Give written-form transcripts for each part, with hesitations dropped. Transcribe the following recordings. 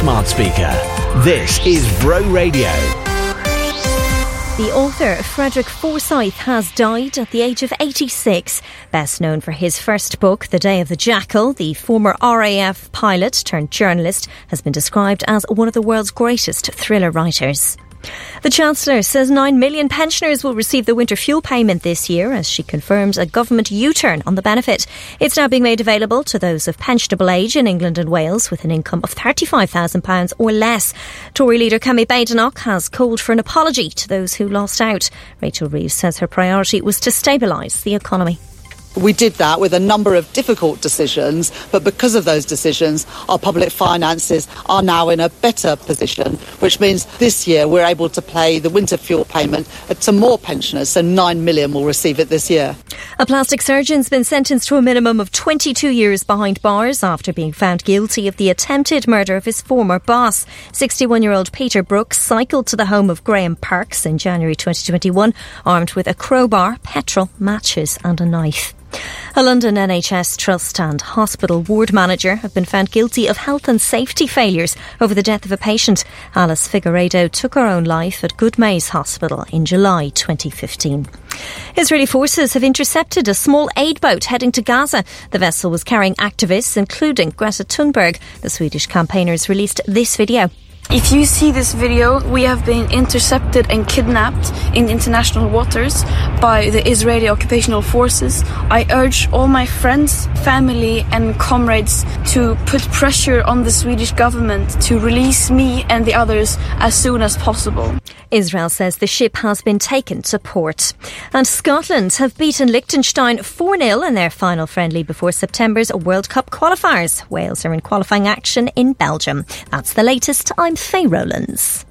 smart speaker. This is Bro Radio. The author, Frederick Forsyth, has died at the age of 86. Best known for his first book, The Day of the Jackal, the former RAF pilot turned journalist has been described as one of the world's greatest thriller writers. The Chancellor says 9 million pensioners will receive the winter fuel payment this year as she confirms a government U-turn on the benefit. It's now being made available to those of pensionable age in England and Wales with an income of £35,000 or less. Tory leader Kemi Badenoch has called for an apology to those who lost out. Rachel Reeves says her priority was to stabilise the economy. We did that with a number of difficult decisions, but because of those decisions, our public finances are now in a better position, which means this year we're able to pay the winter fuel payment to more pensioners, so 9 million will receive it this year. A plastic surgeon's been sentenced to a minimum of 22 years behind bars after being found guilty of the attempted murder of his former boss. 61-year-old Peter Brooks cycled to the home of Graham Parks in January 2021, armed with a crowbar, petrol, matches and a knife. A London NHS trust and hospital ward manager have been found guilty of health and safety failures over the death of a patient. Alice Figueiredo took her own life at Goodmayes Hospital in July 2015. Israeli forces have intercepted a small aid boat heading to Gaza. The vessel was carrying activists, including Greta Thunberg. The Swedish campaigners released this video. If you see this video, we have been intercepted and kidnapped in international waters by the Israeli occupational forces. I urge all my friends, family and comrades to put pressure on the Swedish government to release me and the others as soon as possible. Israel says the ship has been taken to port. And Scotland have beaten Liechtenstein 4-0 in their final friendly before September's World Cup qualifiers. Wales are in qualifying action in Belgium. That's the latest. I'm Faye Rowlands.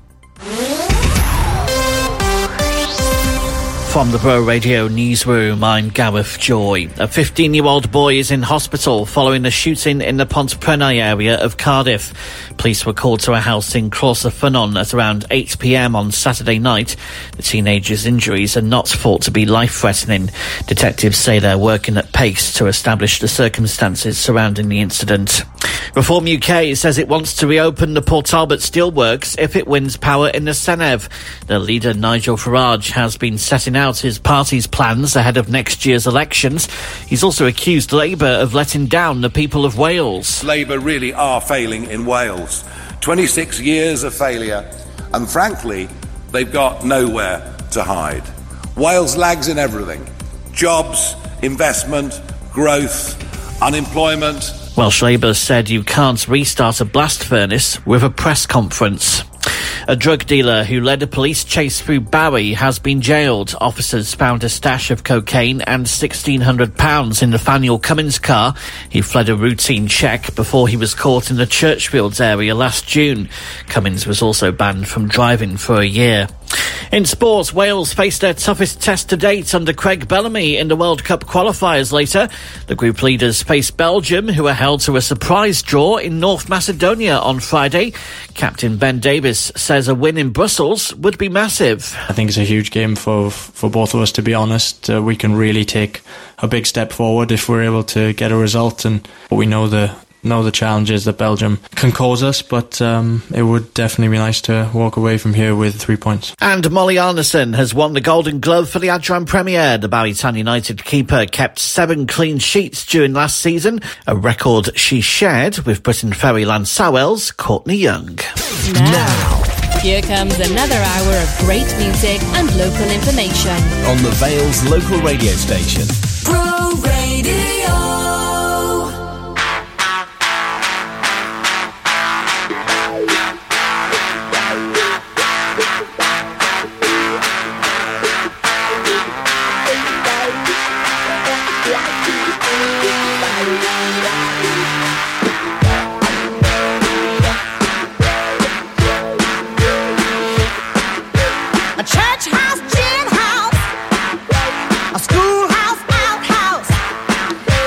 From the Bro Radio newsroom, I'm Gareth Joy. A 15-year-old boy is in hospital following a shooting in the Pontprenay area of Cardiff. Police were called to a house in Closafynon at around 8 p.m. on Saturday night. The teenager's injuries are not thought to be life-threatening. Detectives say they're working at pace to establish the circumstances surrounding the incident. Reform UK says it wants to reopen the Port Talbot Steelworks if it wins power in the Senedd. The leader, Nigel Farage, has been setting out his party's plans ahead of next year's elections. He's also accused Labour of letting down the people of Wales. Labour really are failing in Wales. 26 years of failure, and frankly, they've got nowhere to hide. Wales lags in everything: jobs, investment, growth, unemployment. Welsh Labour said you can't restart a blast furnace with a press conference. A drug dealer who led a police chase through Barry has been jailed. Officers found a stash of cocaine and £1,600 in Nathaniel Cummins' car. He fled a routine check before he was caught in the Churchfields area last June. Cummins was also banned from driving for a year. In sports, Wales faced their toughest test to date under Craig Bellamy in the World Cup qualifiers later. The group leaders face Belgium, who were held to a surprise draw in North Macedonia on Friday. Captain Ben Davies says a win in Brussels would be massive. I think it's a huge game for both of us, to be honest. We can really take a big step forward if we're able to get a result, and we know the challenges that Belgium can cause us, but it would definitely be nice to walk away from here with 3 points. And Molly Arneson has won the Golden Glove for the Adran Premier. The Barrytown United keeper kept 7 clean sheets during last season, a record she shared with Britain Ferry Lansowell's Courtney Young. Now, here comes another hour of great music and local information on the Vale's local radio station. Bro Radio. A church house, gin house, a schoolhouse, outhouse.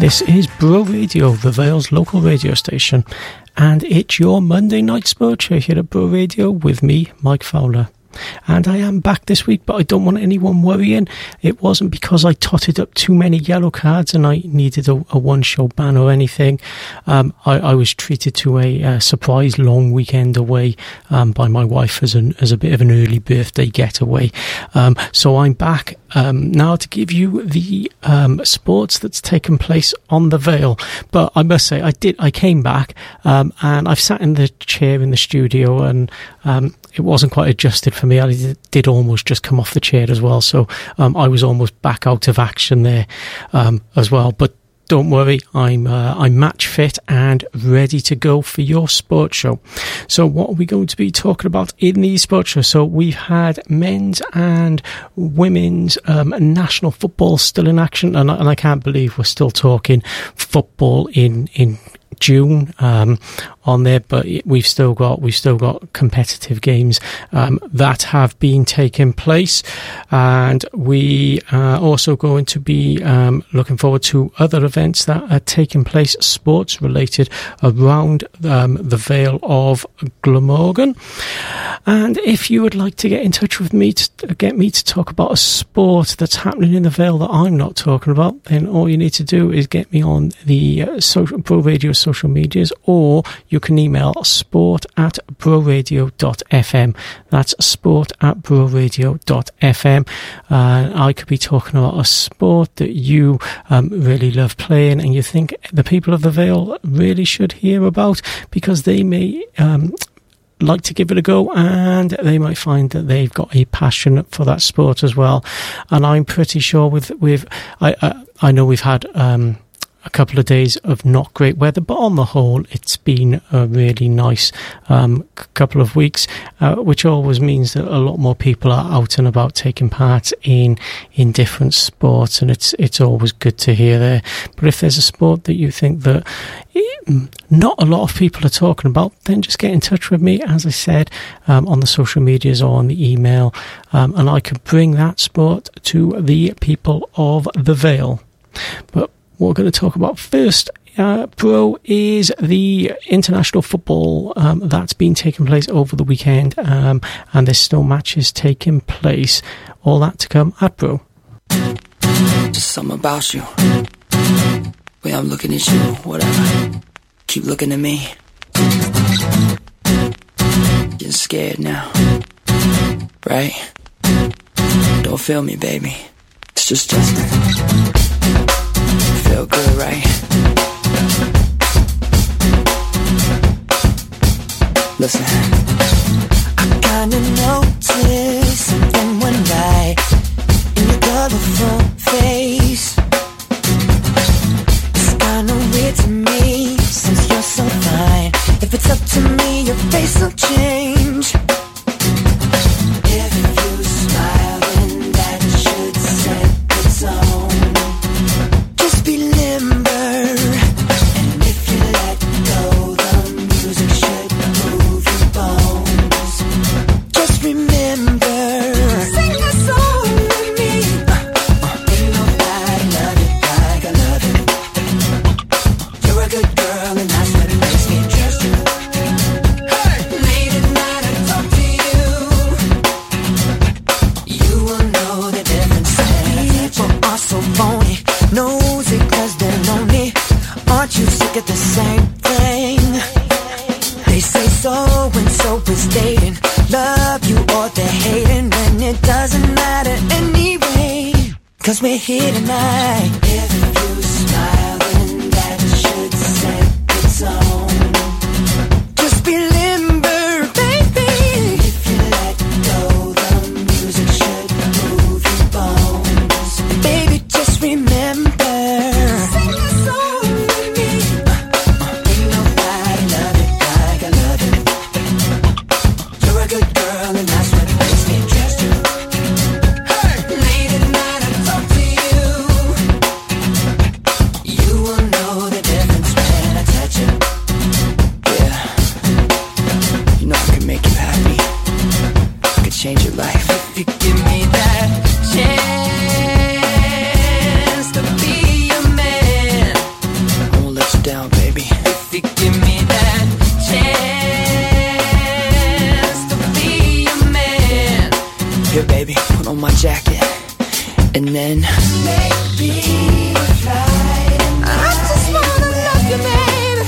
This is Bro Radio, the Vale's local radio station, and it's your Monday night sport show here at Bro Radio with me, Mike Fowler. And I am back this week, but I don't want anyone worrying. It wasn't because I totted up too many yellow cards and I needed a one-show ban or anything. I was treated to a surprise long weekend away by my wife as a bit of an early birthday getaway. So I'm back now to give you the sports that's taken place on the Vale. But I must say, I came back and I've sat in the chair in the studio and it wasn't quite adjusted for me. I did almost just come off the chair as well, so I was almost back out of action there as well. But don't worry, I'm match fit and ready to go for your sports show. So what are we going to be talking about in the sports show? So we've had men's and women's national football still in action, and I can't believe we're still talking football in June on there, but we've still got competitive games that have been taking place, and we are also going to be looking forward to other events that are taking place sports related around the Vale of Glamorgan. And if you would like to get in touch with me to get me to talk about a sport that's happening in the Vale that I'm not talking about, then all you need to do is get me on the Bro Radio social medias, or you can email sport@broradio.fm. That's sport@broradio.fm. I could be talking about a sport that you really love playing and you think the people of the Vale really should hear about, because they may like to give it a go and they might find that they've got a passion for that sport as well. And I'm pretty sure I know we've had a couple of days of not great weather, but on the whole it's been a really nice couple of weeks, which always means that a lot more people are out and about taking part in different sports, and it's always good to hear there. But if there's a sport that you think that not a lot of people are talking about, then just get in touch with me, as I said, on the social medias or on the email, and I can bring that sport to the people of the Vale. But what we're going to talk about first, Bro, is the international football that's been taking place over the weekend, and there's still matches taking place. All that to come at Bro. Just something about you. Way I'm looking at you, whatever. Keep looking at me. Getting scared now, right? Don't feel me, baby. It's just Justin. Feel good, right? Listen, I kinda noticed something one night in your colorful face. It's kinda weird to me since you're so fine. If it's up to me, your face will change. If you smile, then that should set the tone. Just be limber, and if you let go, the music should move your bones. Just remember, sing a song with me. Ain't nobody love it like I love it. You're a good girl, and that's what makes me trust you. Hey! Late at night I talk to you. You will know the difference. People are so phony, nosy 'cause they're lonely. Aren't you sick of the same thing? They say so and so is dating, love you or they're hating, and it doesn't matter anyway, 'cause we're here tonight. If you smile, then that should set the tone. Just be limber, baby. If you let go, the music should move your bones. Baby, just remember, sing a song with me. Ain't nobody love it like I love it. You're a good girl, and that's what makes me trust you. Hey! Late at night I talk to you. morning. Make me fly. I just wanna love you, baby.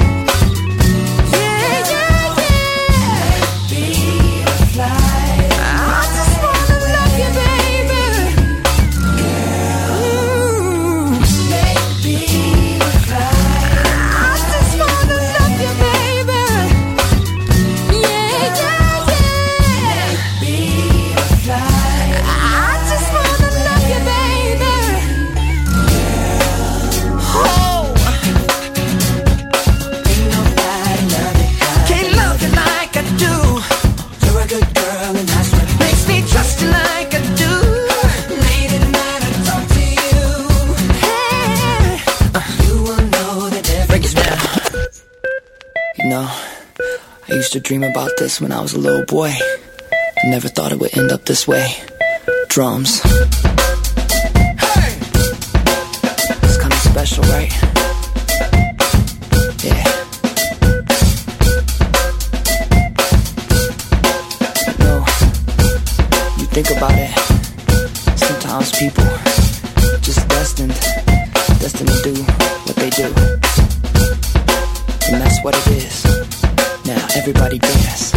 Yeah, yeah, yeah. Make me fly. I just wanna love you, baby. Girl, make me fly. I just wanna love you, baby. Yeah, yeah, yeah. Make me fly. I just wanna love you, baby. Oh, ain't nobody love you. Can't love you like I do. You're a good girl and that's what makes me trust you like I do. Late at night I talk to you. Hey, you will know the difference. Break it down. You know, I used to dream about this when I was a little boy. I never thought it would end up this way. Drums. Hey! It's kinda special, right? Yeah. You know, you think about it, sometimes people just destined to do what they do. And that's what it is. Now everybody dance.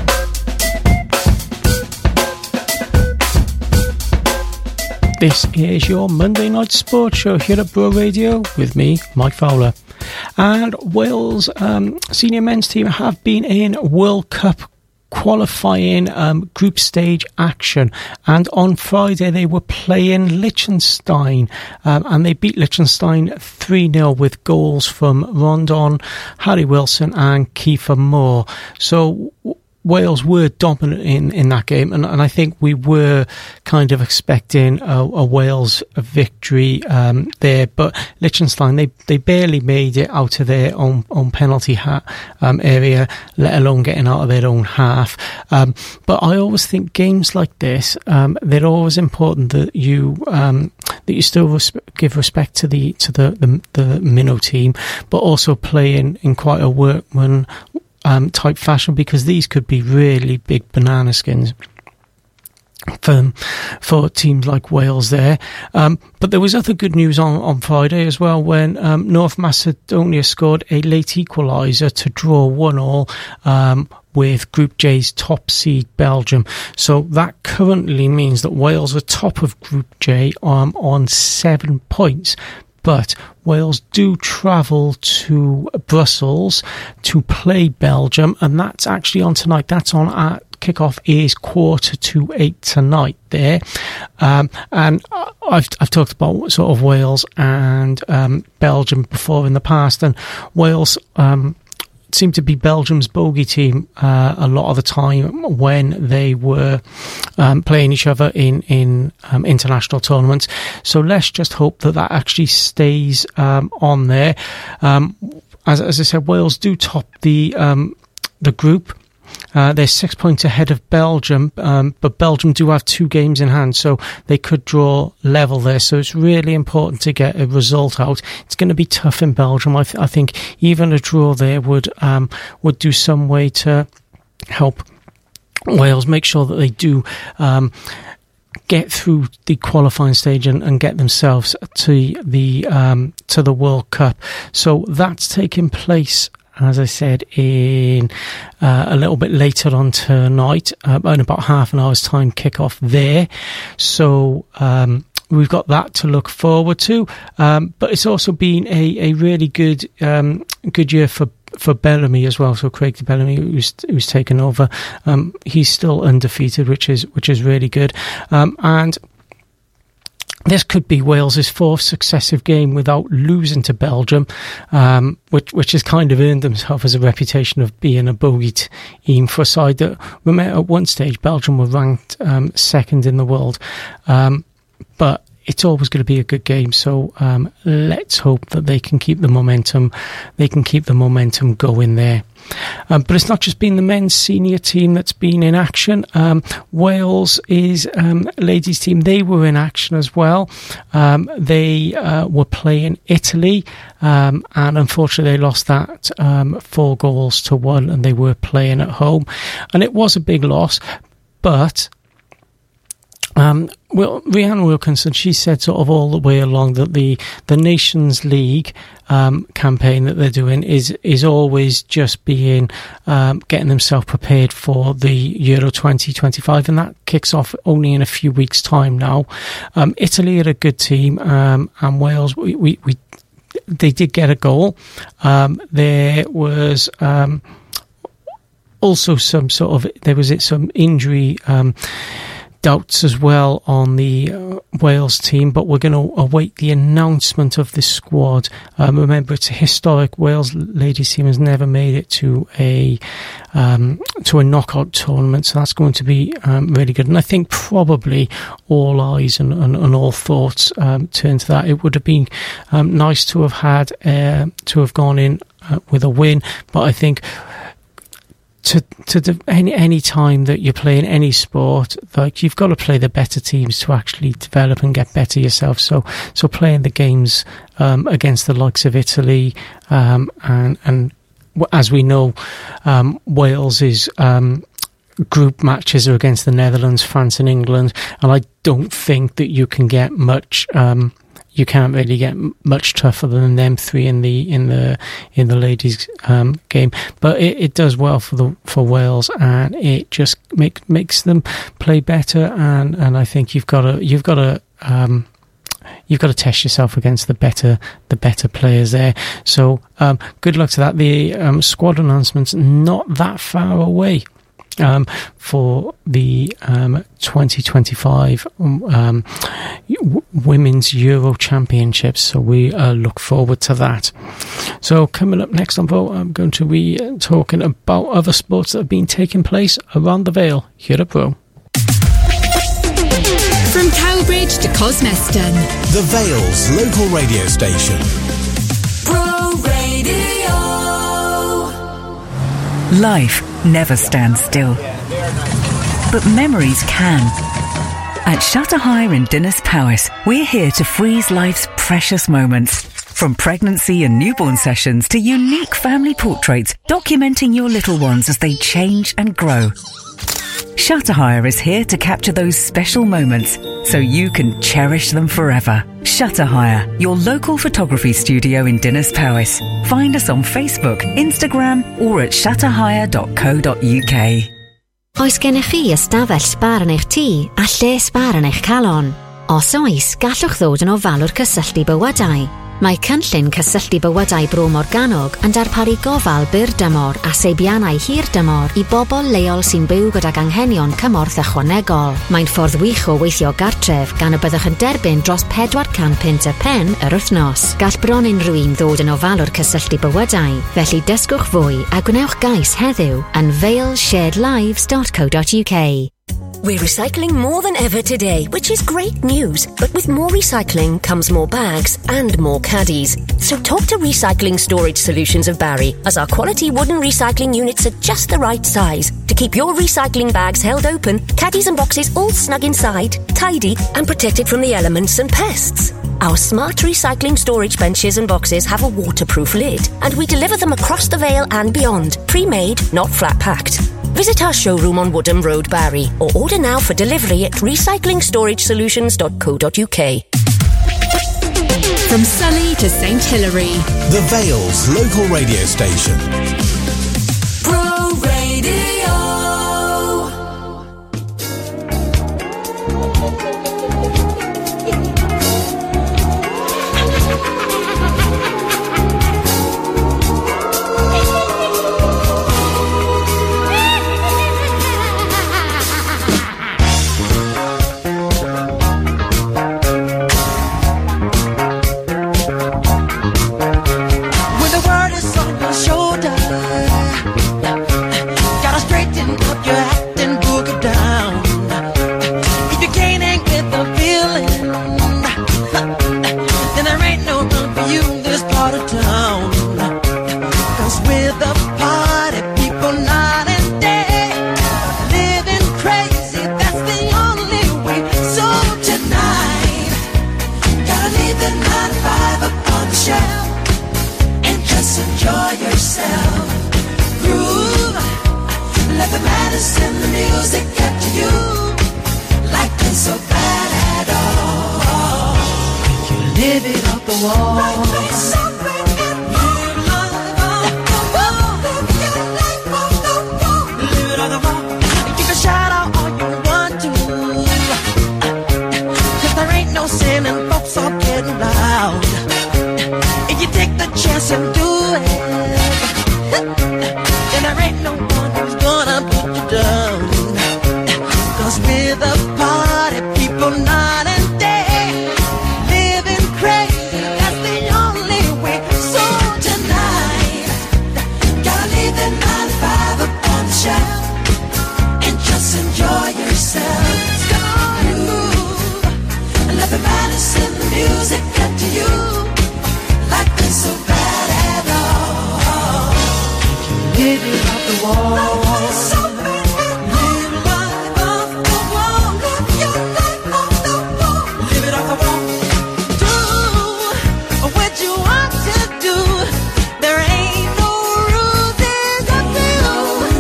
This is your Monday night sports show here at Bro Radio with me, Mike Fowler. And Wales senior men's team have been in World Cup qualifying group stage action, and on Friday they were playing Liechtenstein, and they beat Liechtenstein 3-0 with goals from Rondon, Harry Wilson and Kiefer Moore. So Wales were dominant in that game, and I think we were kind of expecting a Wales victory there, but Liechtenstein, they barely made it out of their own penalty area, let alone getting out of their own half. But I always think games like this, they're always important that you still give respect to the minnow team, but also play in quite a workman type fashion, because these could be really big banana skins for teams like Wales there. But there was other good news on Friday as well, when North Macedonia scored a late equaliser to draw 1-1 with Group J's top seed Belgium. So that currently means that Wales are top of Group J on 7 points. But Wales do travel to Brussels to play Belgium, and that's actually on tonight. That's on at kickoff is 7:45 tonight there. And I've talked about sort of Wales and Belgium before in the past, and Wales seemed to be Belgium's bogey team a lot of the time when they were playing each other in international tournaments. So let's just hope that actually stays on there. As I said, Wales do top the group. They're 6 points ahead of Belgium, but Belgium do have 2 games in hand, so they could draw level there. So it's really important to get a result out. It's going to be tough in Belgium. I think even a draw there would do some way to help Wales make sure that they do get through the qualifying stage and get themselves to the World Cup. So that's taking place, as I said, in a little bit later on tonight, in about half an hour's time kick-off there. So we've got that to look forward to. But it's also been a really good year for Bellamy as well. So Craig Bellamy, who's taken over, he's still undefeated, which is really good. And this could be Wales's 4th successive game without losing to Belgium, which has kind of earned themselves as a reputation of being a bogey team for a side that, remember, at one stage Belgium were ranked 2nd in the world. But it's always going to be a good game, so let's hope that they can keep the momentum. They can keep the momentum going there. But it's not just been the men's senior team that's been in action. Wales is ladies team. They were in action as well. They were playing Italy, and unfortunately they lost that 4-1, and they were playing at home, and it was a big loss. But Well, Rhiannon Wilkinson, she said sort of all the way along that the Nations League campaign that they're doing is always just being getting themselves prepared for the Euro 2025, and that kicks off only in a few weeks' time now. Italy are a good team, and Wales, they did get a goal. There was also some some injury doubts as well on the Wales team, but we're going to await the announcement of this squad. Remember, it's a historic. Wales ladies team has never made it to a knockout tournament, so that's going to be really good. And I think probably all eyes and all thoughts turn to that. It would have been nice to have had to have gone in with a win, but I think any time that you're playing any sport, like, you've got to play the better teams to actually develop and get better yourself. So playing the games against the likes of Italy and as we know, Wales's group matches are against the Netherlands, France, and England, and I don't think that you can get much. You can't really get much tougher than them three in the ladies' game, but it does well for Wales, and it just makes them play better. And I think you've got to test yourself against the better players there. So good luck to that. The squad announcement's not that far away for the 2025 Women's Euro Championships, so we look forward to that. So coming up next on Vote, I'm going to be talking about other sports that have been taking place around the Vale here at Bro. From Cowbridge to Cosmeston, the Vale's local radio station. Bro Radio. Life never stands still, but memories can. At Shutter Hire in Dinas Powys, we're here to freeze life's precious moments. From pregnancy and newborn sessions to unique family portraits documenting your little ones as they change and grow. Shutter Hire is here to capture those special moments so you can cherish them forever. Shutter Hire, your local photography studio in Dinas Powys. Find us on Facebook, Instagram, or at shutterhire.co.uk. Oes gennych chi ystafell sbar yn eich tŷ a lle sbar yn eich calon? Os oes, gallwch ddod yn ofalwr cysylltu bywydau. Mae cynllun cysylltu bywydau Bro Morgannwg yn darparu gofal byr dymor a seibiannau hir dymor i bobl leol sy'n byw gydag anghenion cymorth ychwanegol. Mae'n ffordd wych o weithio gartref gan y byddwch yn derbyn dros 400 punt y pen yr wythnos. Gall bron unrhyw un ddod yn ofalwr cysylltu bywydau, felly dysgwch fwy a gwnewch gais heddiw yn valesharedlives.co.uk. We're recycling more than ever today, which is great news. But with more recycling comes more bags and more caddies. So talk to Recycling Storage Solutions of Barry, as our quality wooden recycling units are just the right size to keep your recycling bags held open, caddies and boxes all snug inside, tidy and protected from the elements and pests. Our smart recycling storage benches and boxes have a waterproof lid, and we deliver them across the Vale and beyond, pre-made, not flat-packed. Visit our showroom on Woodham Road, Barry, or order now for delivery at recyclingstorage-solutions.co.uk. From Sully to St Hilary, the Vale's local radio station. Bro Radio. Let the madness in the music get to you like a been so bad at all. You live it off the wall. Life ain't so bad at all. Live your life off the wall. Live it off the wall. You can shout out all you want to, 'cause there ain't no sin and folks are getting loud. If you take the chance and do it, then there ain't no one who's gonna put you down. 'Cause we're the party people night and day, living crazy, that's the only way. So tonight, gotta leave the 9 to 5 up on the shelf and just enjoy yourself. Come on and move, and let the madness in the music get to you. Life ain't so bad at all. Live it off the wall. Life ain't so bad at all. Live life off the wall. Live your life off the wall. Live it off the wall. Do what you want to do. There ain't no rules, it's up to you.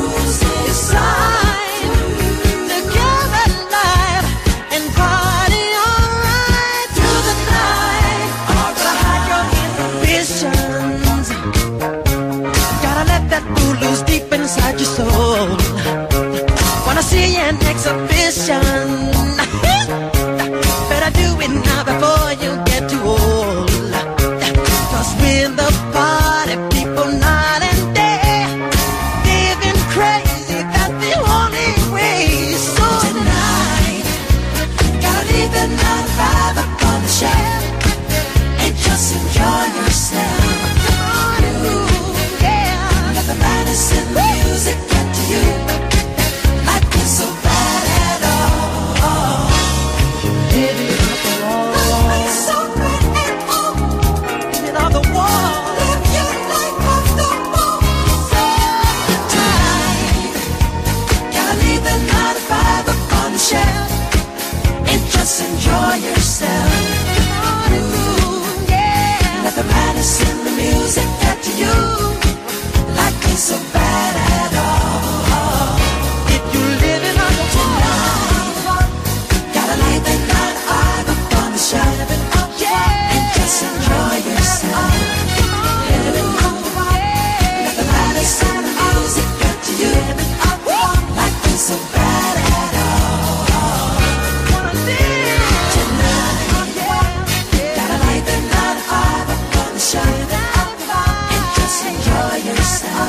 Decide to give it life and party alright through the night. Gotta hide your inhibitions. Gotta let that fool loose deep inside your soul. Wanna see an exhibition? Better do it now before you get too old. 'Cause we're the party people night and day, living crazy, that's the only way. So tonight, gotta leave the 9 to 5 up on the shelf and just enjoy yourself. Come on and move, yeah. Let the madness in the music get to you. Life is so bad at all. Live it off the wall. Life ain't so bad at all. Live it off the wall. Live your life off the wall. So tonight, gotta leave the 9 to 5 up on the shelf and just enjoy yourself. Come on and move, yeah. Let the madness in the music get to you. Life ain't so bad at all. If you live it on the wall, gotta leave the 9 to 5 up on the shelf, yeah, and just enjoy yourself. Live it on the wall. Let the madness in the music get to you. Life ain't so bad at all. Tonight, gotta leave the 9 to 5 up on the shelf and just enjoy yourself.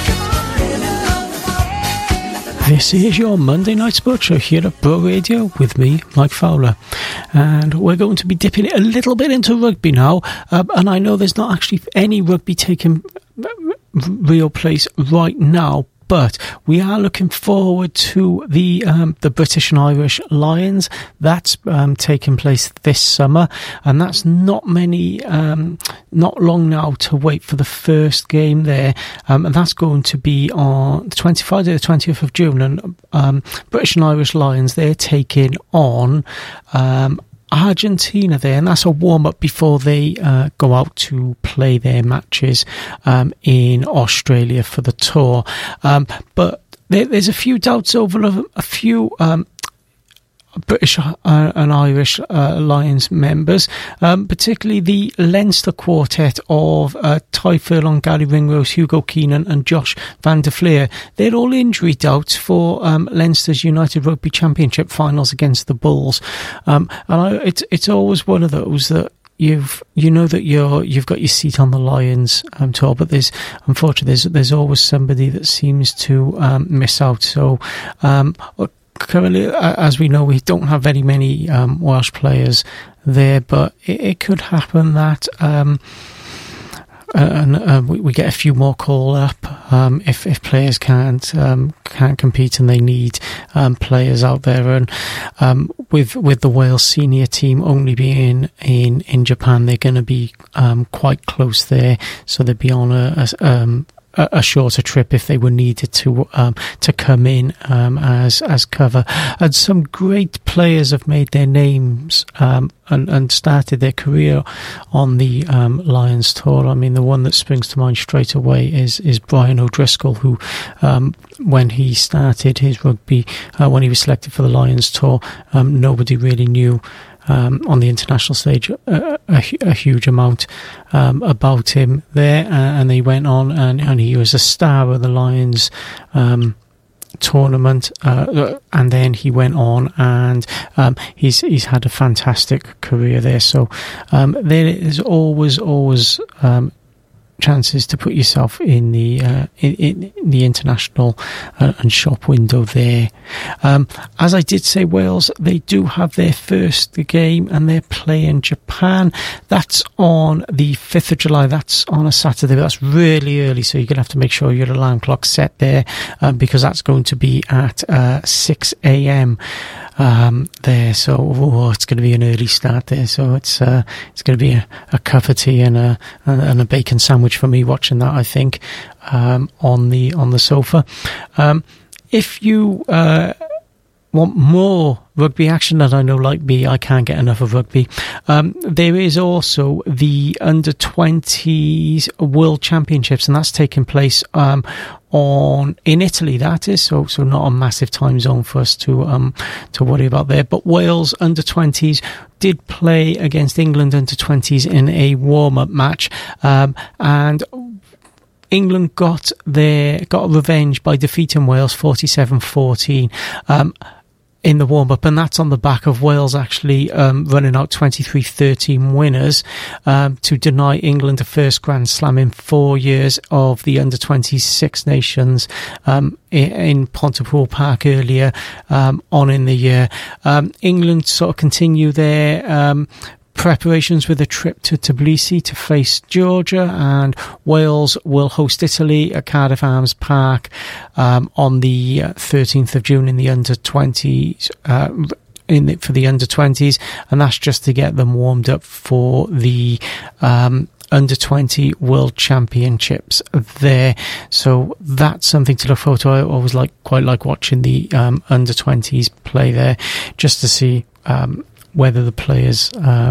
This is your Monday Night Sports Show here at Bro Radio with me, Mike Fowler. And we're going to be dipping a little bit into rugby now. And I know there's not actually any rugby taking real place right now, but we are looking forward to the British and Irish Lions. That's taking place this summer, and that's not long now to wait for the first game there, and that's going to be on Friday the 20th of June, and British and Irish Lions, they're taking on Argentina there, and that's a warm-up before they go out to play their matches in Australia for the tour. But there's a few doubts over a few British and Irish Lions members, particularly the Leinster quartet of Ty Furlong, Gary Ringrose, Hugo Keenan and Josh van der Fleer. They're all injury doubts for Leinster's United Rugby Championship finals against the Bulls, and it's always one of those that you've got your seat on the Lions tour, but there's always somebody that seems to miss out. So currently, as we know, we don't have very many Welsh players there, but it could happen that we get a few more call up if players can't compete and they need players out there. And with the Wales senior team only being in Japan, they're going to be quite close there, so they'll be on a shorter trip if they were needed to come in as cover. And some great players have made their names and started their career on the Lions tour. I mean, the one that springs to mind straight away is Brian O'Driscoll, who when he started his rugby, when he was selected for the Lions tour, nobody really knew on the international stage a huge amount about him there, and he went on and he was a star of the Lions tournament, and then he went on and he's had a fantastic career there. So there is always chances to put yourself in the international and shop window there. As I did say, Wales, they do have their first game and they're playing Japan. That's on the 5th of July. That's on a Saturday. That's really early, so you're going to have to make sure your alarm clock's set there, because that's going to be at 6 a.m. There. So it's going to be an early start there. So it's going to be a cup of tea and a bacon sandwich for me watching that, I think, on the sofa. If you want more rugby action, that I know, like me, I can't get enough of rugby. There is also the under-20s World Championships, and that's taking place in Italy. That is so not a massive time zone for us to worry about there. But Wales under-20s did play against England under-20s in a warm-up match, and England got revenge by defeating Wales 47-14 in the warm-up, and that's on the back of Wales actually running out 23-13 winners to deny England a first Grand Slam in 4 years of the under-20 Six Nations in Pontypool Park earlier on in the year. England sort of continue their preparations with a trip to Tbilisi to face Georgia, and Wales will host Italy at Cardiff Arms Park on the 13th of June in the under-20s. For the under-20s, and that's just to get them warmed up for the under-20 World Championships there. So that's something to look forward to. I always quite like watching the under-20s play there, just to see whether the players,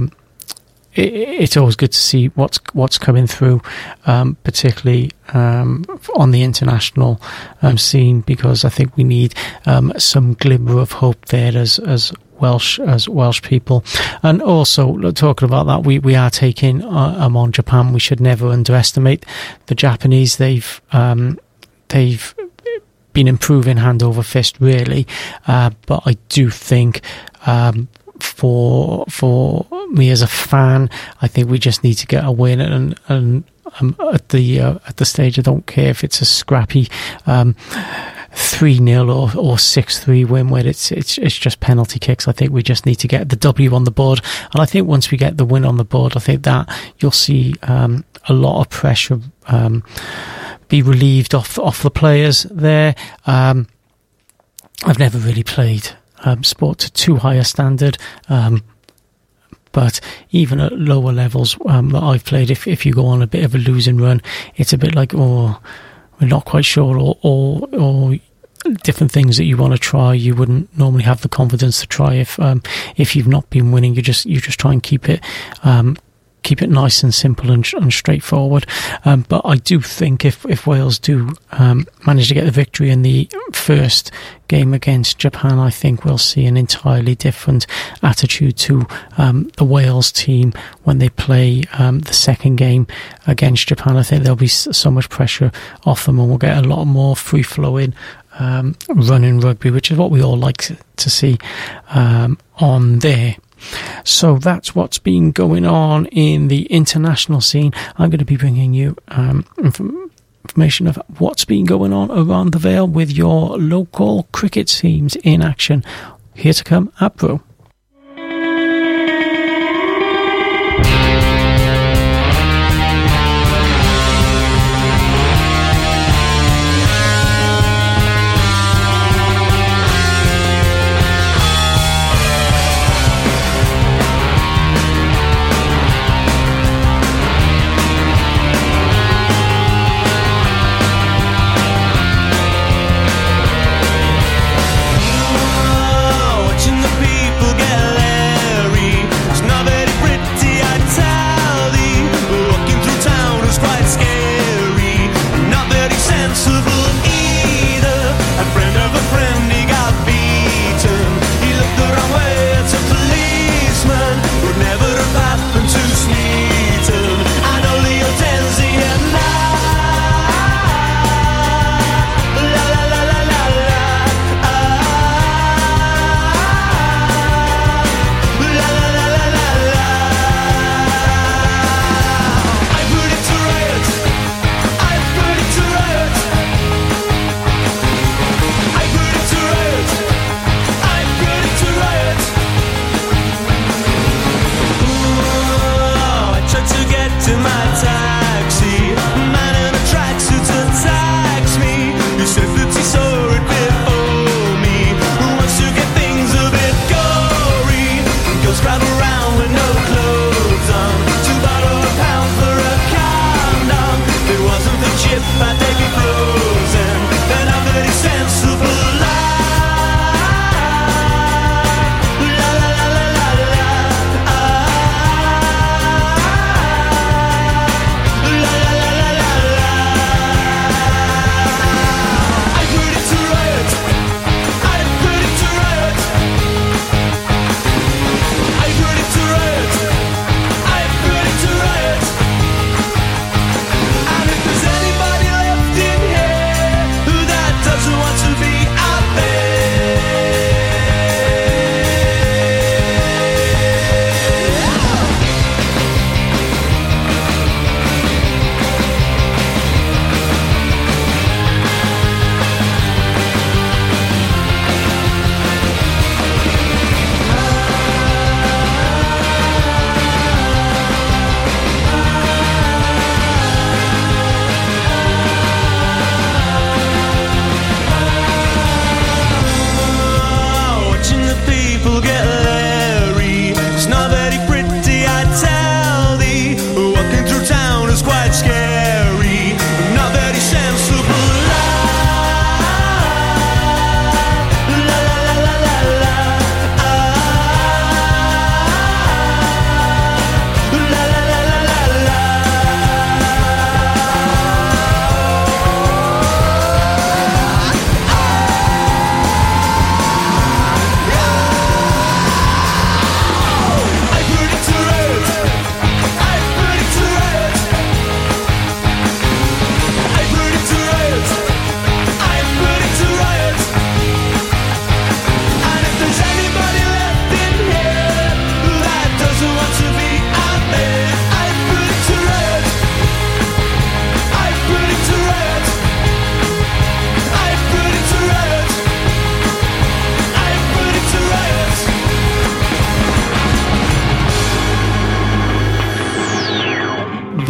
it's always good to see what's coming through, particularly on the international scene, because I think we need some glimmer of hope there as Welsh people. And also, talking about that, we are taking on Japan. We should never underestimate the Japanese. They've been improving hand over fist, really, but I do think for me as a fan, I think we just need to get a win, and at the stage, I don't care if it's a scrappy 3-0 or 6-3 win where it's just penalty kicks. I think we just need to get the W on the board, and I think once we get the win on the board, I think that you'll see a lot of pressure be relieved off the players there. I've never really played sport to too high a standard, but even at lower levels that I've played, if you go on a bit of a losing run, it's a bit like, we're not quite sure, or different things that you want to try, you wouldn't normally have the confidence to try if you've not been winning. You just try and keep it nice and simple and straightforward. But I do think if Wales do manage to get the victory in the first game against Japan, I think we'll see an entirely different attitude to the Wales team when they play the second game against Japan. I think there'll be so much pressure off them, and we'll get a lot more free-flowing running rugby, which is what we all like to see on there. So that's what's been going on in the international scene. I'm going to be bringing you information of what's been going on around the Vale with your local cricket teams in action. Here to come at Bro.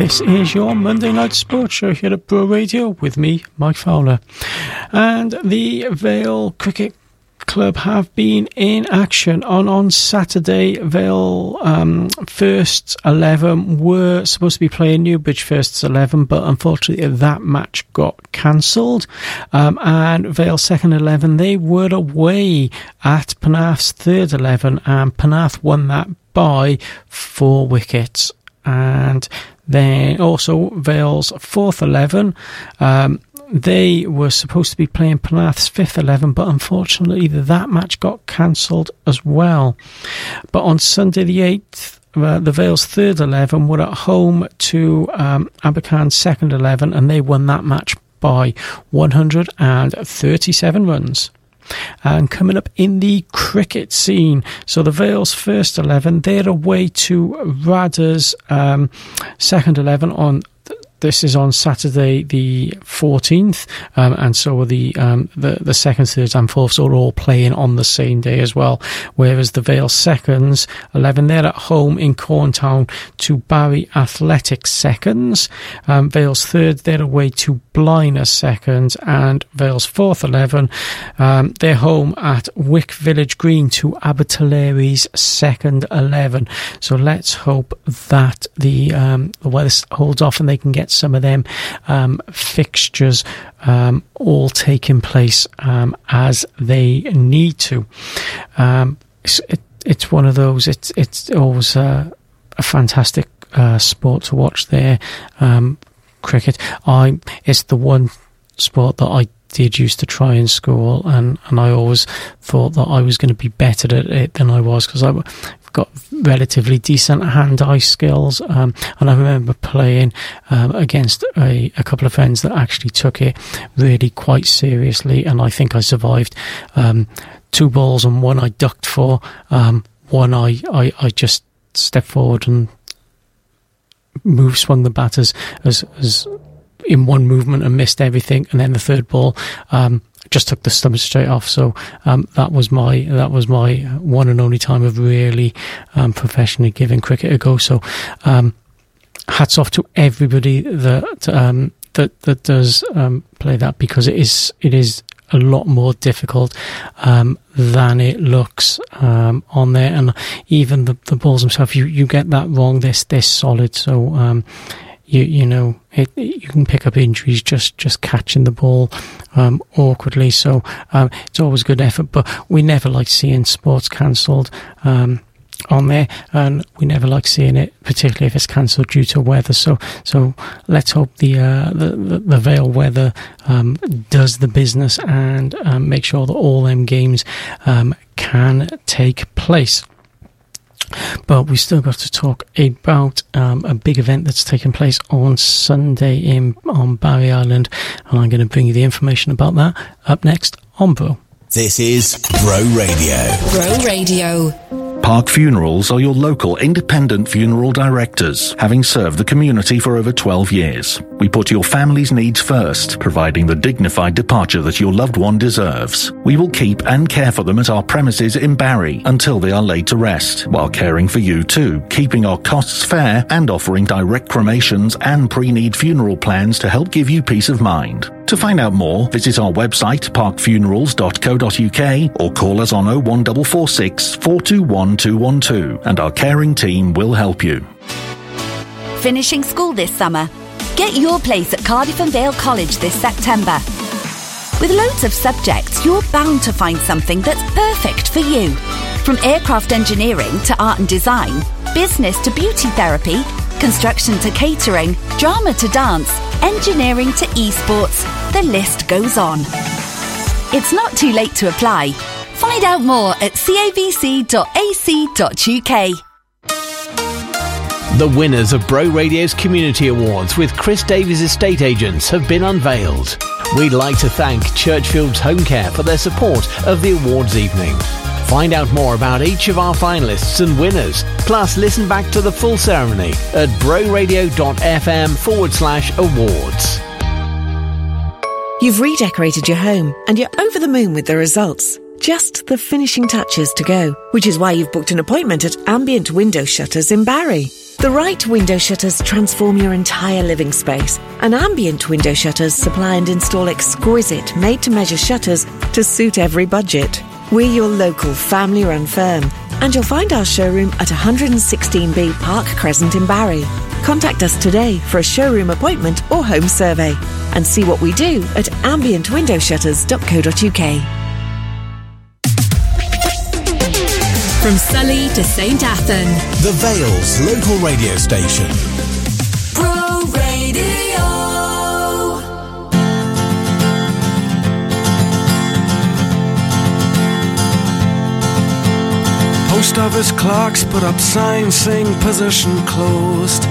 This is your Monday Night Sports Show here at Bro Radio with me, Mike Fowler. And the Vale Cricket Club have been in action on Saturday. Vale first 11 were supposed to be playing Newbridge first 11, but unfortunately that match got cancelled. And Vale second 11, they were away at Penarth's third 11, and Penarth won that by 4 wickets. And then also Vale's fourth 11, they were supposed to be playing Penarth's fifth 11, but unfortunately that match got cancelled as well. But on Sunday the 8th, the Vale's third 11 were at home to Abercairn's second 11, and they won that match by 137 runs. And coming up in the cricket scene, so the Vale's first 11, they're away to Radar's second 11 on. This is on Saturday the 14th, and so the second, third and fourths are all playing on the same day as well, whereas the Vale seconds 11, they're at home in Corntown to Barry Athletics seconds. Vale's third, they're away to Blaenau seconds, and Vale's fourth 11, they're home at Wick Village Green to Abertillery's second 11. So let's hope that the weather holds off and they can get some of them fixtures all taking place as they need to. It's one of those. It's always a fantastic sport to watch there. Cricket. It's the one sport that I did used to try in school, and I always thought that I was going to be better at it than I was, because I've got relatively decent hand-eye skills, and I remember playing against a couple of friends that actually took it really quite seriously, and I think I survived 2 balls, and one I ducked for, one I just stepped forward and swung the bat as in one movement and missed everything, and then the third ball just took the stump straight off. So that was my one and only time of really professionally giving cricket a go. So hats off to everybody that does play that, because it is a lot more difficult than it looks on there, and even the balls themselves, you get that wrong, they're solid. So you know, you can pick up injuries just catching the ball awkwardly. So it's always good effort, but we never like seeing sports cancelled on there, and we never like seeing it, particularly if it's cancelled due to weather. So let's hope the Vale weather does the business and make sure that all them games can take place. But we still got to talk about a big event that's taking place on Sunday on Barry Island, and I'm going to bring you the information about that up next on Bro. This is Bro Radio. Bro Radio. Park Funerals are your local independent funeral directors, having served the community for over 12 years. We put your family's needs first, providing the dignified departure that your loved one deserves. We will keep and care for them at our premises in Barry until they are laid to rest, while caring for you too, keeping our costs fair and offering direct cremations and pre-need funeral plans to help give you peace of mind. To find out more, visit our website parkfunerals.co.uk or call us on 01446 421 212 and our caring team will help you. Finishing school this summer? Get your place at Cardiff and Vale College this September. With loads of subjects, you're bound to find something that's perfect for you. From aircraft engineering to art and design, business to beauty therapy, construction to catering, drama to dance, engineering to esports, the list goes on. It's not too late to apply. Find out more at cabc.ac.uk. The winners of Bro Radio's Community Awards with Chris Davies Estate Agents have been unveiled. We'd like to thank Churchfield's Home Care for their support of the awards evening. Find out more about each of our finalists and winners, plus listen back to the full ceremony at broradio.fm/awards. You've redecorated your home and you're over the moon with the results. Just the finishing touches to go, which is why you've booked an appointment at Ambient Window Shutters in Barry. The right window shutters transform your entire living space, and Ambient window shutters supply and install exquisite, made-to-measure shutters to suit every budget. We're your local family-run firm, and you'll find our showroom at 116B Park Crescent in Barry. Contact us today for a showroom appointment or home survey, and see what we do at ambientwindowshutters.co.uk. From Sully to St Athan, The Vale's local radio station. Pro Radio. Post office clocks put up signs saying position closed.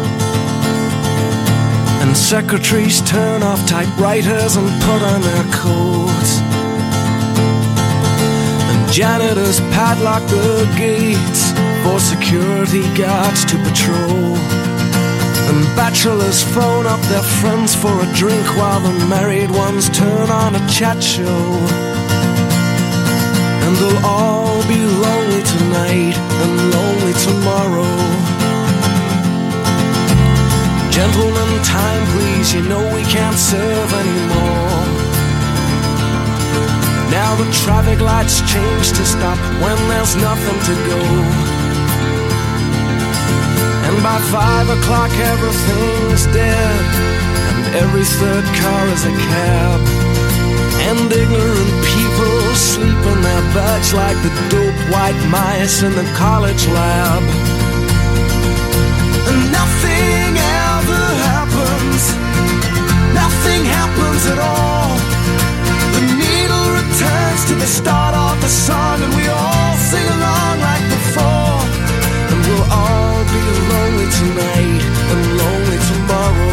And secretaries turn off typewriters and put on their coats. Janitors padlock the gates for security guards to patrol. And bachelors phone up their friends for a drink while the married ones turn on a chat show. And they'll all be lonely tonight and lonely tomorrow. Gentlemen, time please, you know we can't serve anymore. Now the traffic lights change to stop when there's nothing to go. And by 5 o'clock everything's dead, and every third car is a cab. And ignorant people sleep in their beds like the dope white mice in the college lab. And nothing ever happens, nothing happens at all. The needle returns to the start of the song, and we all sing along like before. And we'll all be lonely tonight and lonely tomorrow.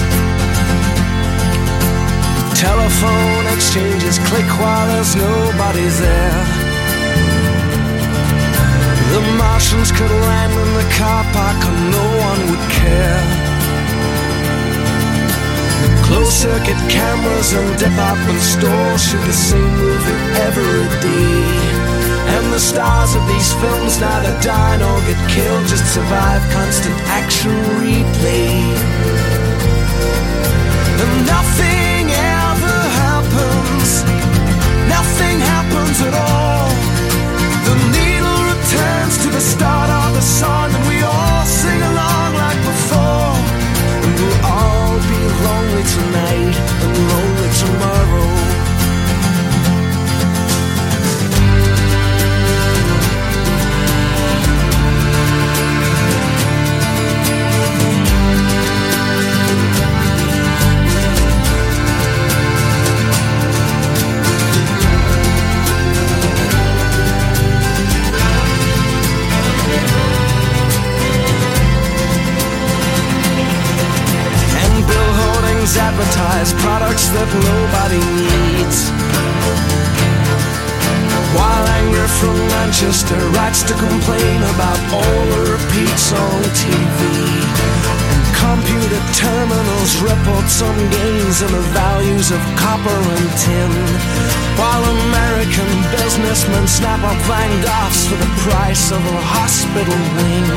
Telephone exchanges click while there's nobody there. The Martians could land in the car park and no one would care. Closed-circuit cameras and department stores shoot the same movie every day. And the stars of these films neither die nor get killed, just survive constant action replay. And nothing ever happens, nothing happens at all. The needle returns to the start of the song, and we all sing along like before. And we'll all be lonely tonight and lonely tomorrow. Advertise products that nobody needs, while anger from Manchester writes to complain about all the repeats on TV. And computer terminals report some gains in the values of copper and tin, while American businessmen snap up Van Goghs for the price of a hospital wing.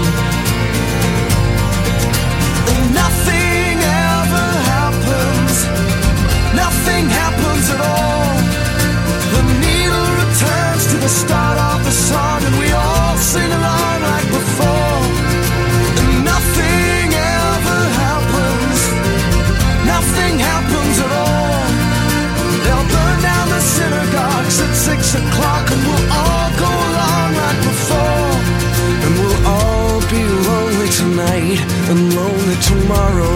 And nothing ever happens, nothing happens at all. The needle returns to the start of the song, and we all sing along like before. And nothing ever happens, nothing happens at all. They'll burn down the synagogues at 6 o'clock, and we'll all go along like before. And we'll all be lonely tonight and lonely tomorrow.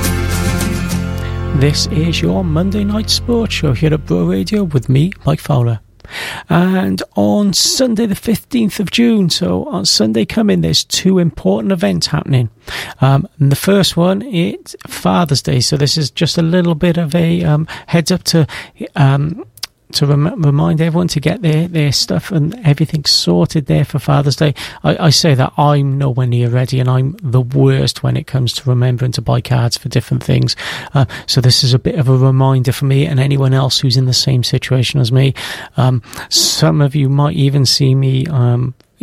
This is your Monday Night Sports Show here at Bro Radio with me, Mike Fowler. And on Sunday the 15th of June, so on Sunday coming, there's two important events happening. And the first one, it's Father's Day, so this is just a little bit of a heads up to remind everyone to get their stuff and everything sorted there for Father's Day. I say that I'm nowhere near ready, and I'm the worst when it comes to remembering to buy cards for different things. So this is a bit of a reminder for me and anyone else who's in the same situation as me. Some of you might even see me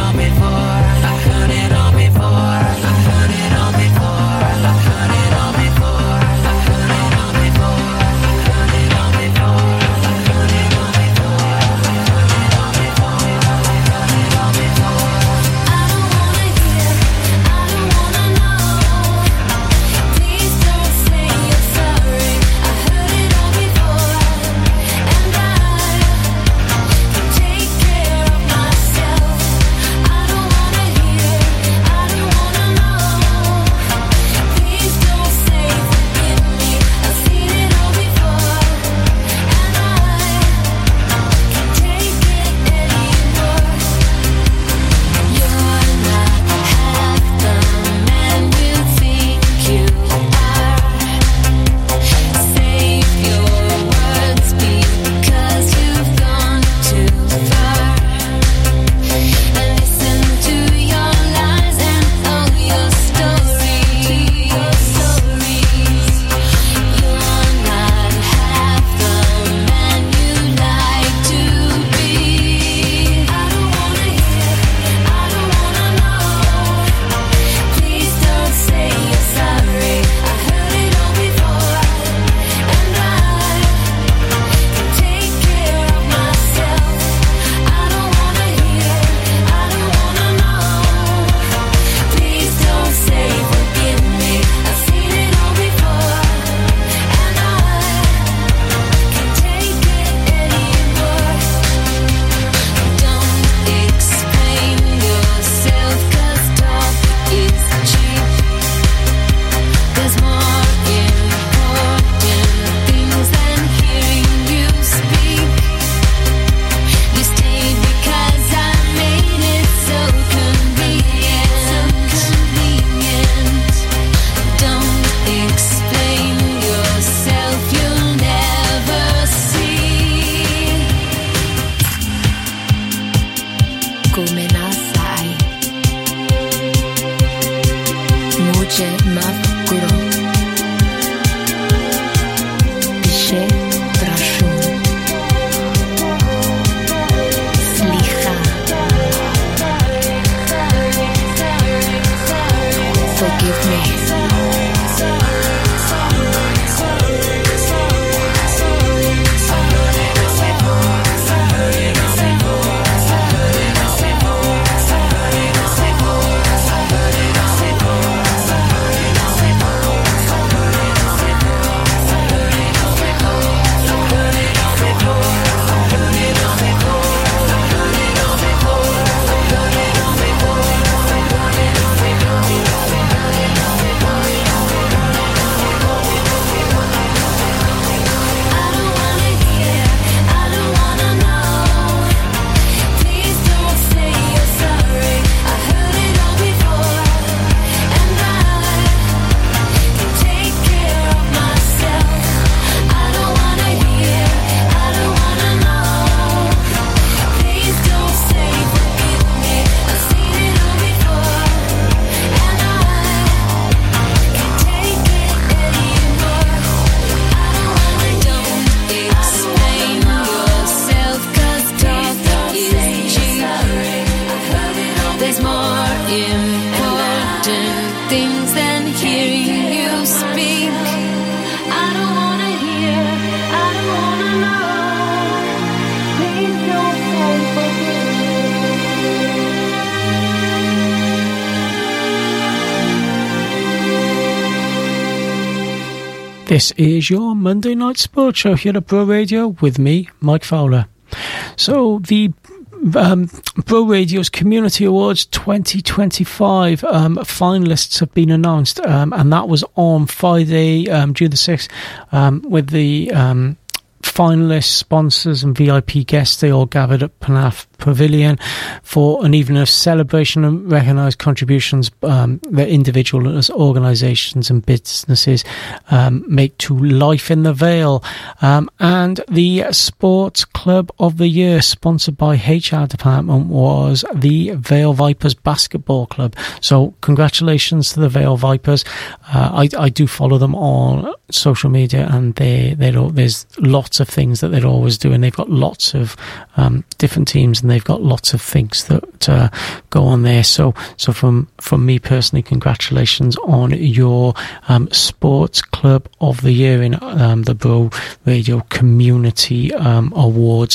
know before. I heard it all. Mavkuro Pisze Trashun Slicha Forgive me. This is your Monday Night Sports Show here at Bro Radio with me, Mike Fowler. So the Bro Radio's Community Awards 2025 finalists have been announced, and that was on Friday, June the 6th, with the finalists, sponsors and VIP guests. They all gathered at Panaf Pavilion for an evening of celebration and recognised contributions that individuals, organisations and businesses make to life in the Vale. And the Sports Club of the Year, sponsored by HR Department, was the Vale Vipers Basketball Club. So congratulations to the Vale Vipers. I do follow them on social media, and there's lots of things that they're always doing. They've got lots of different teams, and they've got lots of things that go on there. So from me personally, congratulations on your Sports Club of the Year in the Bro Radio Community Awards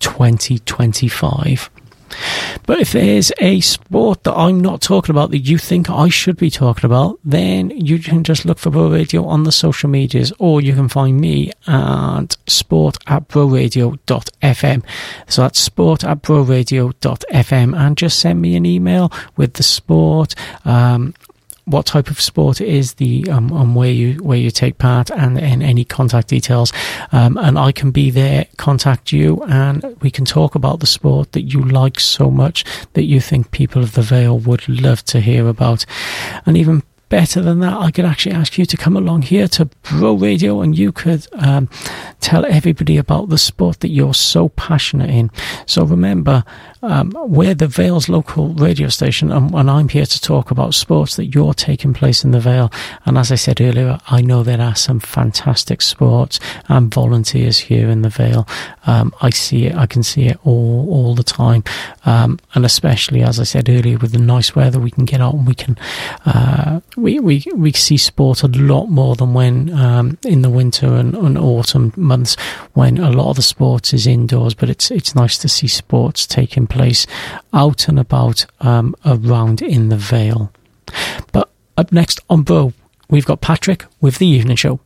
2025. But if there's a sport that I'm not talking about that you think I should be talking about, then you can just look for Bro Radio on the social medias, or you can find me at sport@broradio.fm. So that's sport@broradio.fm, and just send me an email with the sport, what type of sport it is, the and where you take part, and any contact details, and I can be there, contact you, and we can talk about the sport that you like so much that you think people of the Vale would love to hear about. And even better than that, I could actually ask you to come along here to Bro Radio, and you could tell everybody about the sport that you're so passionate in. So remember, we're the Vale's local radio station, and I'm here to talk about sports that you're taking place in the Vale. And as I said earlier, I know there are some fantastic sports and volunteers here in the Vale. I see it, I can see it all the time, and especially, as I said earlier, with the nice weather, we can get out and we can we see sport a lot more than when in the winter and autumn months, when a lot of the sports is indoors. But it's nice to see sports taking place out and about around in the Vale. But up next on Bro, we've got Patrick with the Evening Show.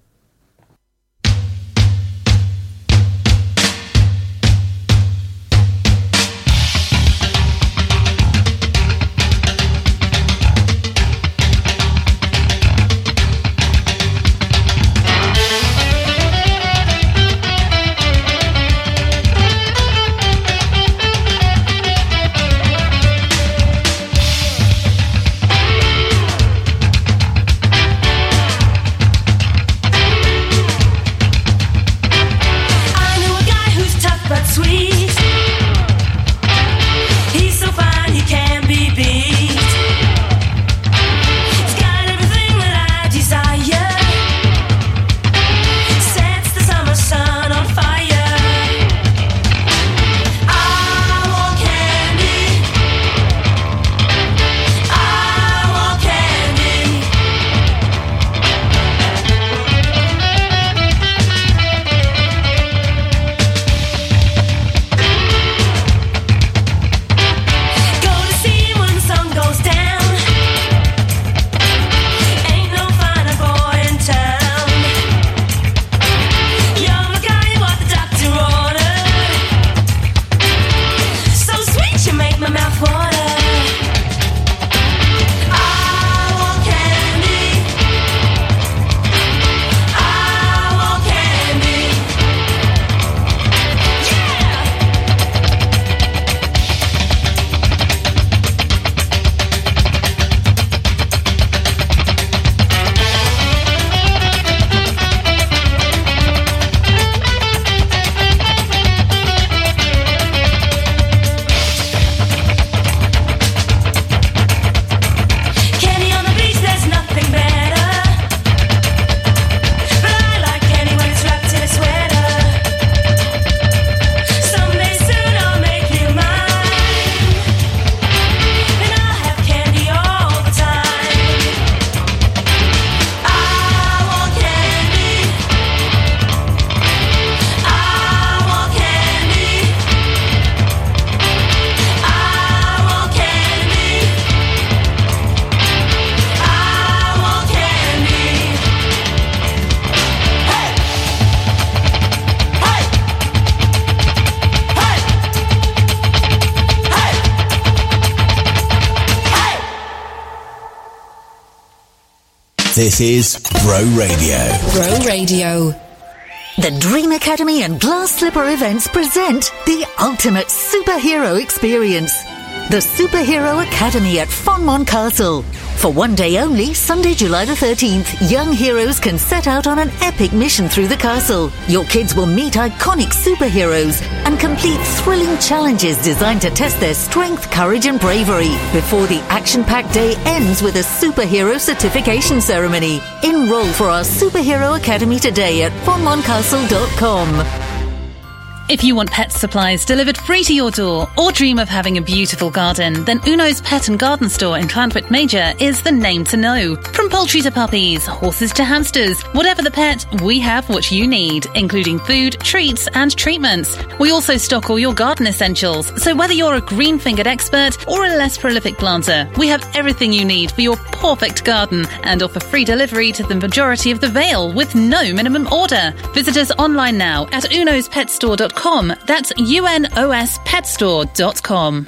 This is Bro Radio. Bro Radio. The Dream Academy and Glass Slipper events present the ultimate superhero experience. The Superhero Academy at Fonmont Castle. For one day only, Sunday, July the 13th, young heroes can set out on an epic mission through the castle. Your kids will meet iconic superheroes and complete thrilling challenges designed to test their strength, courage and bravery before the action-packed day ends with a superhero certification ceremony. Enroll for our Superhero Academy today at fonmontcastle.com. If you want pet supplies delivered free to your door or dream of having a beautiful garden, then Uno's Pet and Garden Store in Llanwit Major is the name to know. From poultry to puppies, horses to hamsters, whatever the pet, we have what you need, including food, treats and treatments. We also stock all your garden essentials, so whether you're a green-fingered expert or a less prolific planter, we have everything you need for your perfect garden and offer free delivery to the majority of the Vale with no minimum order. Visit us online now at unospetstore.com. That's unospetstore.com.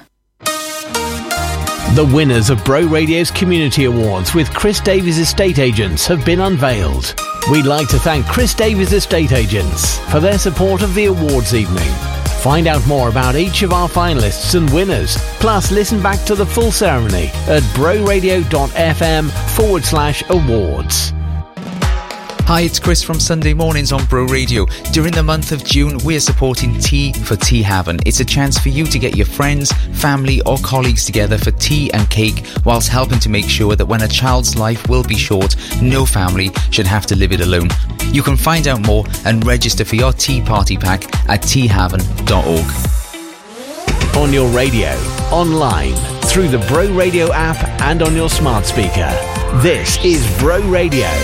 The winners of Bro Radio's Community Awards with Chris Davies Estate Agents have been unveiled. We'd like to thank Chris Davies Estate Agents for their support of the awards evening. Find out more about each of our finalists and winners, plus listen back to the full ceremony at broradio.fm/awards. Hi, it's Chris from Sunday Mornings on Bro Radio. During the month of June, we're supporting Tea for Tea Haven. It's a chance for you to get your friends, family or colleagues together for tea and cake, whilst helping to make sure that when a child's life will be short, no family should have to live it alone. You can find out more and register for your tea party pack at teahaven.org. On your radio, online, through the Bro Radio app and on your smart speaker. This is Bro Radio.